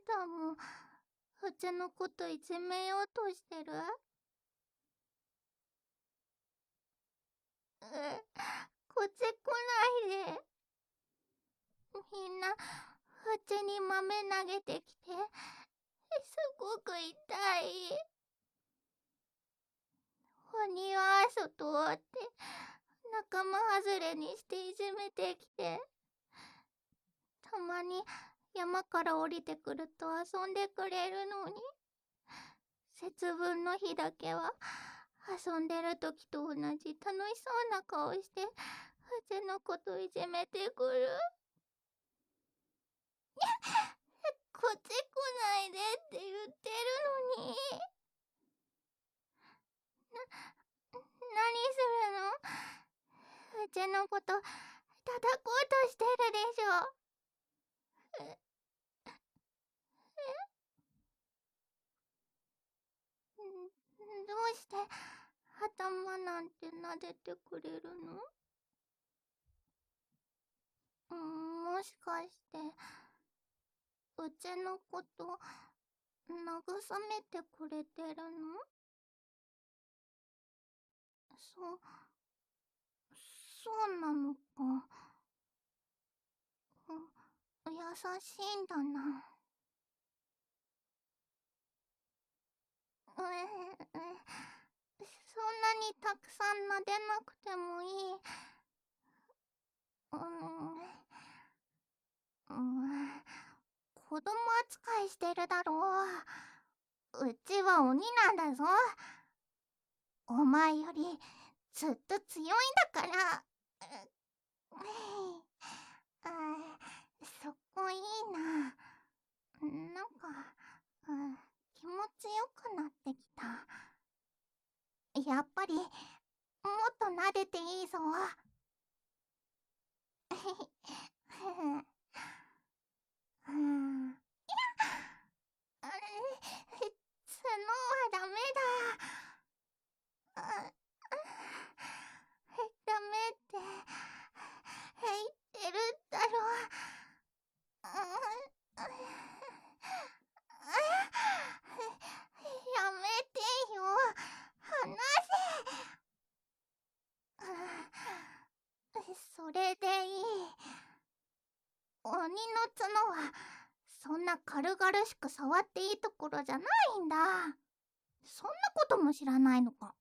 たも、うちのこといじめようとしてる？こっち来ないで。みんな、うちに豆投げてきて、すごく痛い。鬼は外って仲間外れにしていじめてきて、たまに山から降りてくると遊んでくれるのに、節分の日だけは遊んでる時と同じ楽しそうな顔してうちのこといじめてくる。こっち来ないでって言ってるのに。何するの？うちのこと叩こうとしてるでしょ。どうして頭なんて撫でてくれるの？もしかしてうちのこと慰めてくれてるの？そ、そうなのか。優しいんだな。そんなにたくさん撫でなくてもいい。子供扱いしてるだろう。うちは鬼なんだぞ。お前よりずっと強いんだから。そこいいな。なんか、気持ちよくなってきた。やっぱり、もっと撫でていいぞ。うん。角はダメだ。ダメって言ってるだろ。やめてよ。離せ。それでいい。鬼の角はそんな軽々しく触っていいところじゃないんだ。そんなことも知らないのか。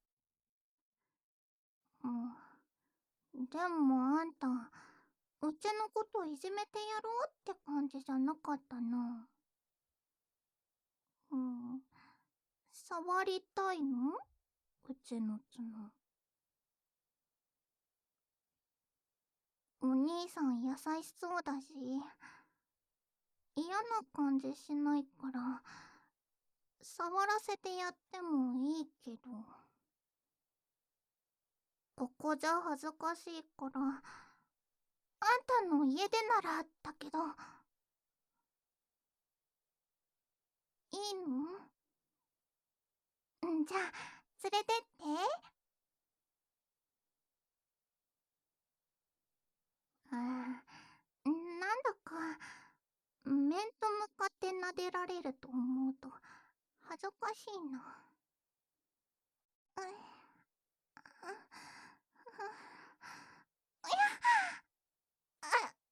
でもあんた、うちのこといじめてやろうって感じじゃなかったな。触りたいの？うちの角。お兄さん優しそうだし、嫌な感じしないから、触らせてやってもいいけど。ここじゃ恥ずかしいから、あんたの家でならだけど。いいの？じゃあ、連れてって。なんだか、面と向かって撫でられると思うと、恥ずかしいな。うん、おやあ、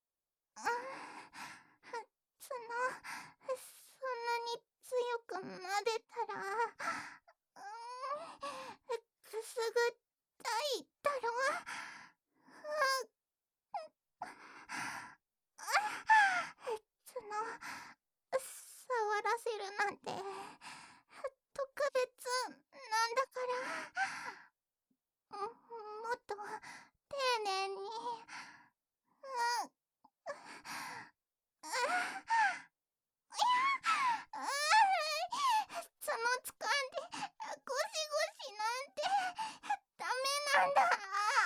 そんなに強く撫でたら、くすぐったいだろ。触らせるなんて特別なんだから、もっと丁寧に。角掴んでゴシゴシなんてダメなんだ。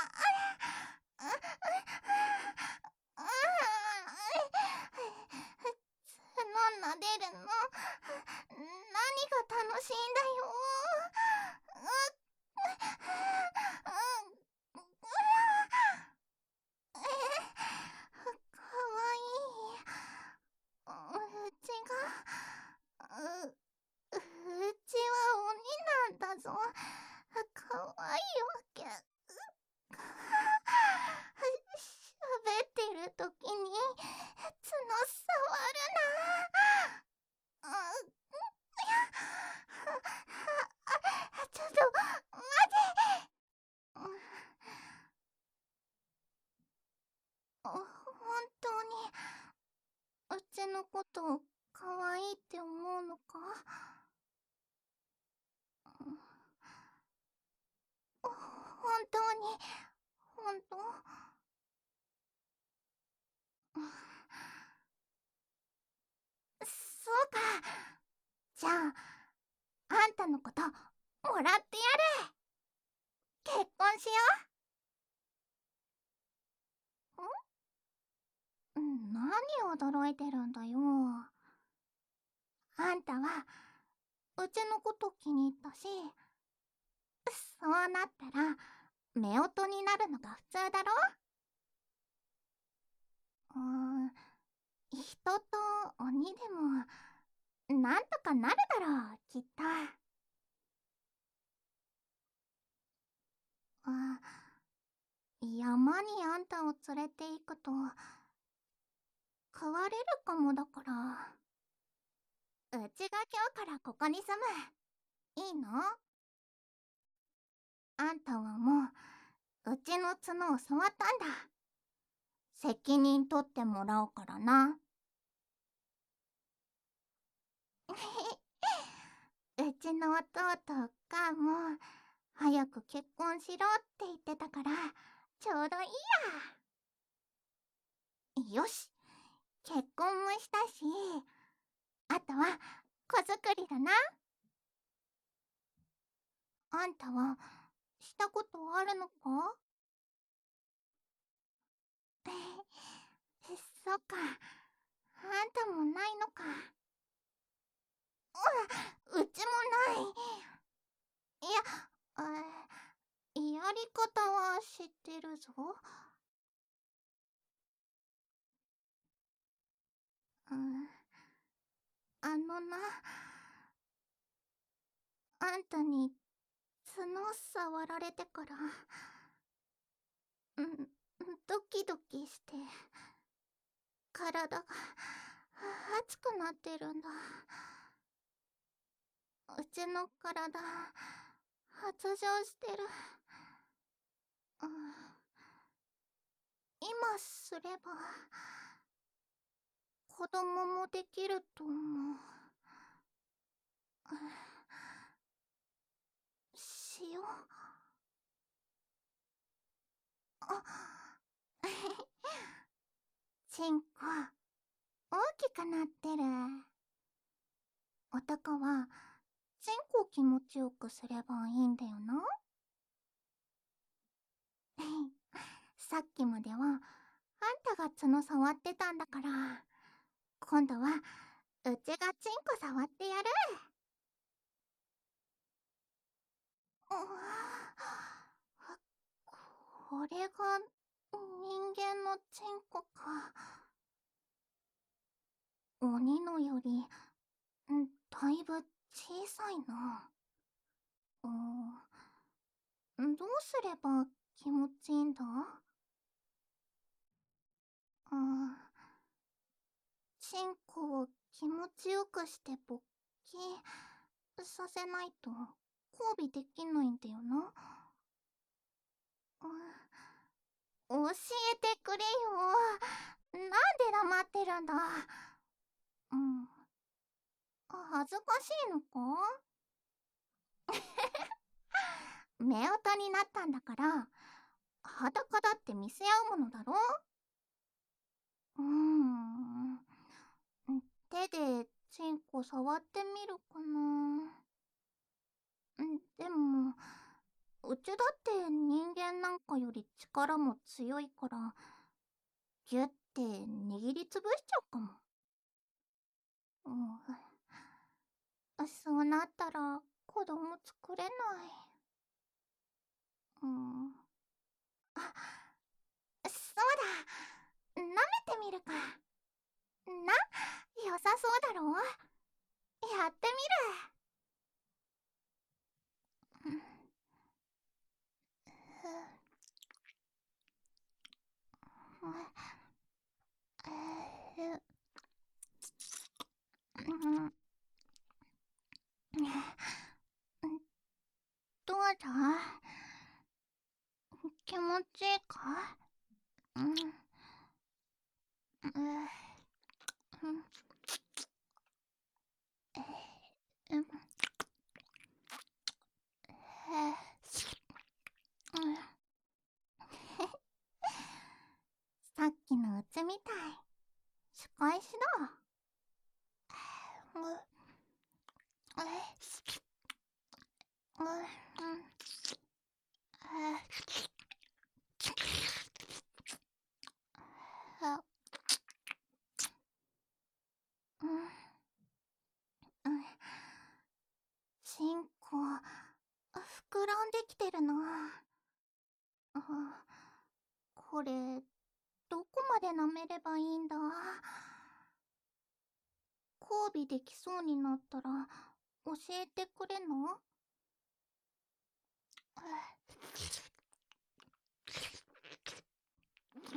角撫でるの何が楽しいんだよ。 わいわけ。喋ってる時に角触るな。ちょっと待て。本当にうちのこと可愛いって思うのか？本当に本当？そうか。じゃああんたのこともらってやる。結婚しよう。何驚いてるんだよ。あんたはうちのこと気に入ったし、そうなったら夫婦になるのが普通だろ。人と鬼でもなんとかなるだろう、きっと。山にあんたを連れて行くと食われるかもだから、うちが今日からここに住む。いいの？あんたはもううちの角を触ったんだ。責任取ってもらおうからな。うちの弟がも早く結婚しろって言ってたからちょうどいいや。よし、結婚もしたし、あとは子作りだな。あんたはしたことあるのか？そっか、あんたもないのか。うちもない。いや、やり方は知ってるぞ。うん、な、あんたに角触られてから、ドキドキして体が熱くなってるんだ。うちの体発情してる。うん、今すれば子供もできると思う。しよう。チンコ大きくなってる。男はチンコを気持ちよくすればいいんだよな。さっきまではあんたが角触ってたんだから、今度はうちがチンコ触ってやる。これが人間のチンコか。鬼のよりだいぶ小さいな。どうすれば気持ちいいんだ？チンコを気持ちよくして勃起させないと交尾できないんだよな。教えてくれよ。なんで黙ってるんだ。恥ずかしいのか？夫婦になったんだから裸だって見せ合うものだろ。手でチンコ触ってみるかな。でもうちだって人間なんかより力も強いからギュッて握りつぶしちゃうかも。そうなったら子供作れない。あ、そうだ、舐めてみるかな。良さそうだろう。やってみる。 気持ちいいか？うん。うん。さっきのうちみたい。仕返しだ。チンコ、膨らんできてるな。これ、どこまで舐めればいいんだ？交尾できそうになったら、教えてくれんの？うん。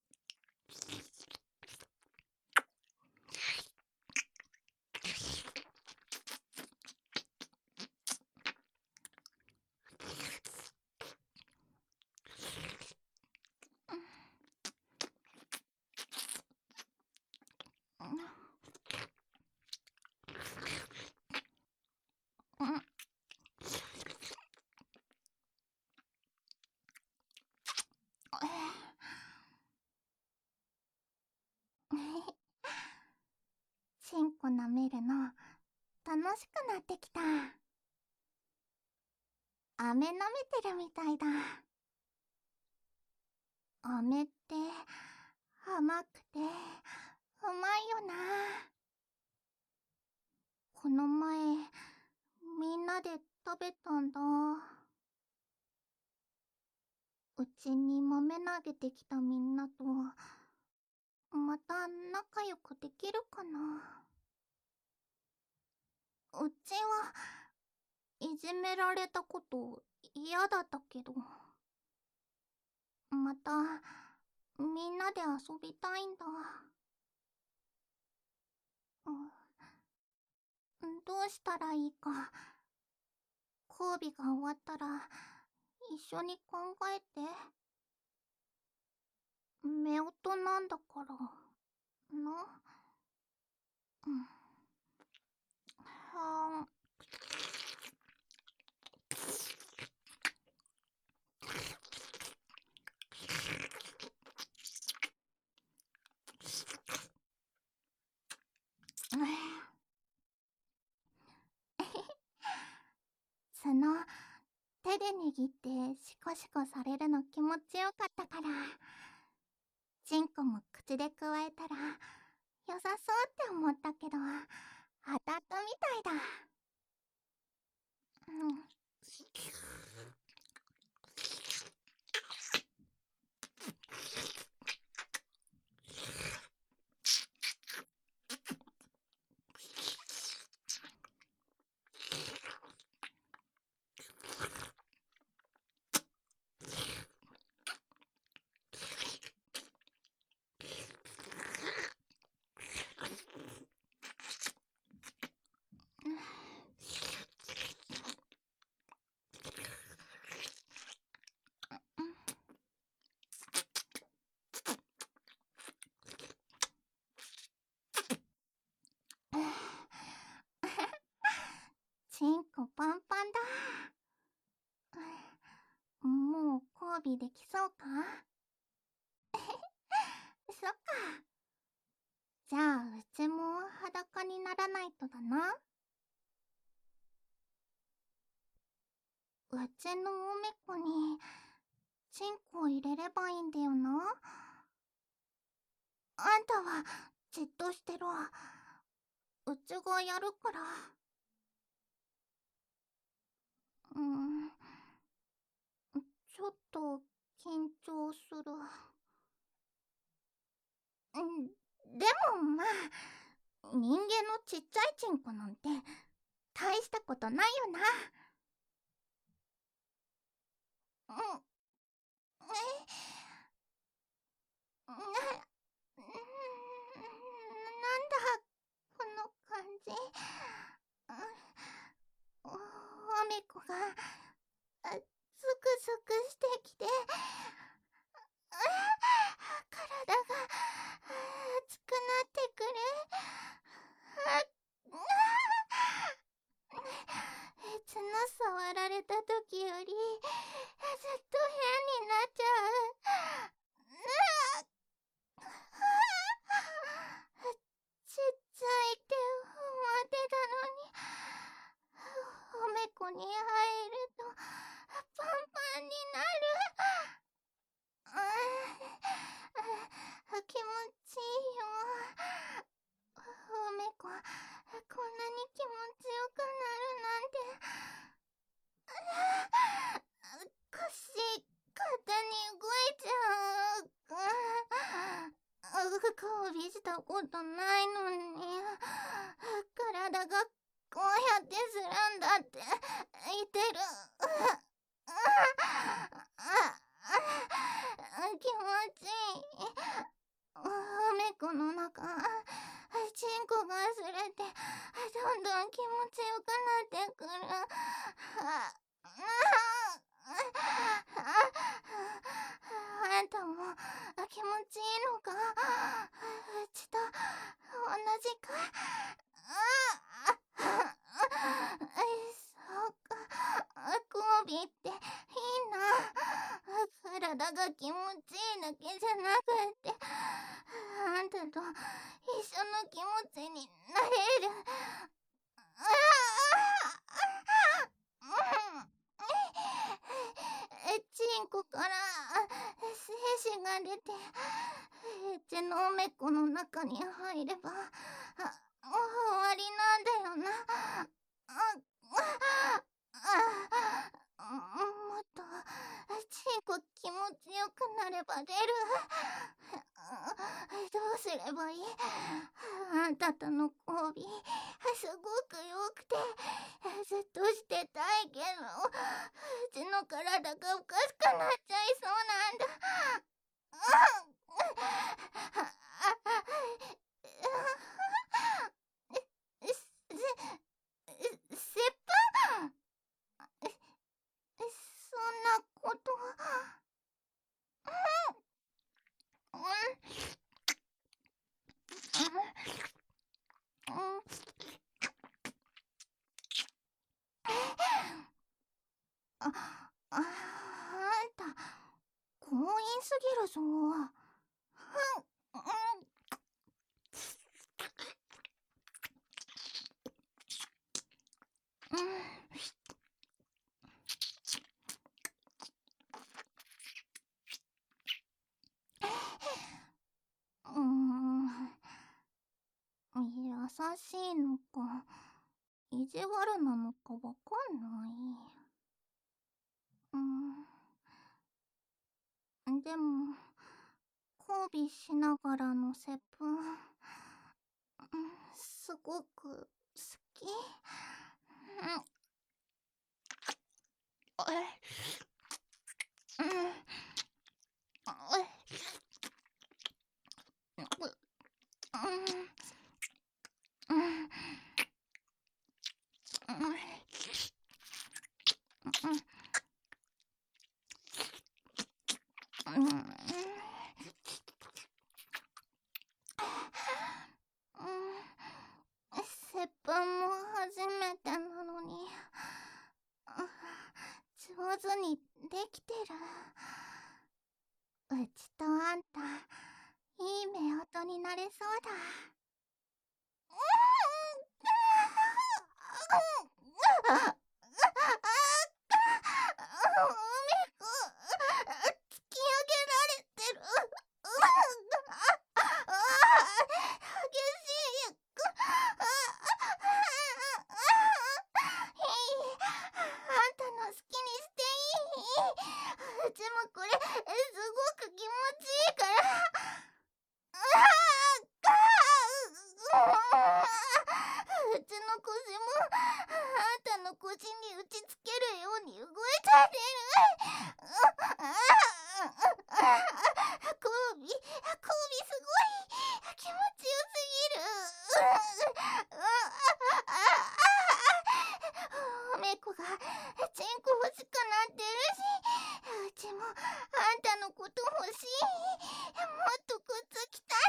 チンコ舐めるの楽しくなってきた。飴舐めてるみたいだ。飴って甘くてうまいよな。この前みんなで食べたんだ。うちに豆投げてきたみんなとまた仲良くできるかな。うちはいじめられたこと嫌だったけど、またみんなで遊びたいんだ。どうしたらいいか、交尾が終わったら一緒に考えて。夫婦なんだからな。うん。は角手で握ってシコシコされるの気持ちよかったから、チンコも口でくわえたら良さそうって思ったけど、当たったみたいだ。うん。チンコパンパンだ。もう交尾できそうか？そっか。じゃあうちも裸にならないとだな。うちのおめこにチンコ入れればいいんだよな。あんたはじっとしてろ。うちがやるから。うん、ちょっと緊張する。でもまあ、人間のちっちゃいチンコなんて大したことないよな。うん、な、なんだこの感じ。おめこがたことないのに、体がこうやってするんだって言ってる。気持ちいい。梅子の中、チンコが擦れてどんどん気持ちよくなってくる。あんたも気持ちいいのか？うちと同じか？そうか、コービーっていいな。体が気持ちいいだけじゃなくって、あんたと一緒の気持ちになれる。チンコから精子が出て、うちのおめっこの中に入れば終わりなんだよな。もっとチンコ気持ちよくなれば出る。どうすればいい？あんたとの交尾すごくよくてずっとしてたいけど、うちの体がおかしくなっちゃいそうなんだ。せっぱん、そんなこと。あんた強引すぎるぞ。優しいのか意地悪なのかわかんない。でも交尾しながらの接吻、すごく好き。接吻も初めてなのに上手にできてる。うちとあんたいい夫婦になれそうだ。突き上げられてる。激しい。あんたの好きにしていい？うちもこれすごく気持ちいいから。うちの腰もあんたの腰に打ちつけるように動いちゃってる。コービーすごい気持ちよすぎる。おめこがチンコ欲しくなってるし、うちもあんたのこと欲しい。もっとくっつきたい。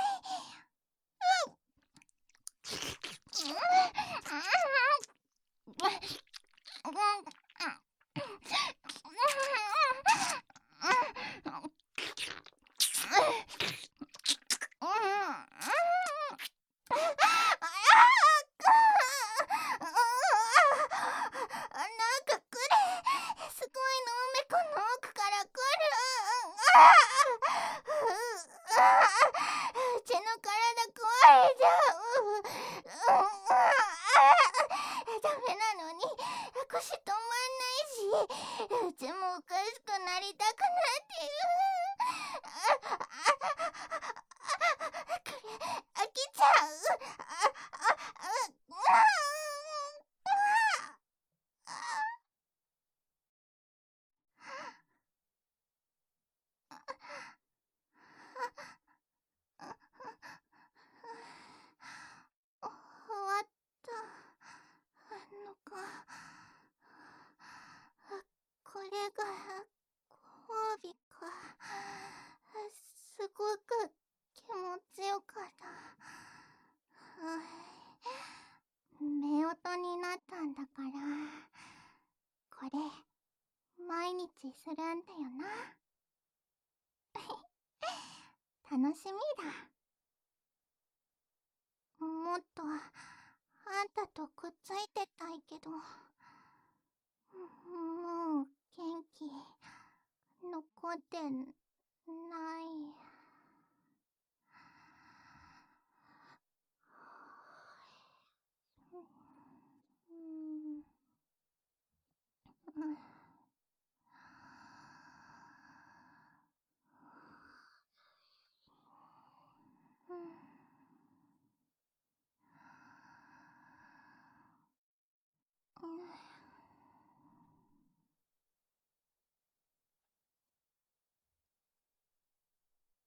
なんかこれすごいのおめこの奥から来る。うちの体壊れちゃう。ダメなのに腰止まんないし、うちもおかしくなりたくなってる。これ飽きちゃう。終わったのか。これがご褒美か。すごく気持ちよかった。目音になったんだから、これ毎日するんだよな。楽しみだ。もっとあんたとくっついてたいけど、もう元気残ってない。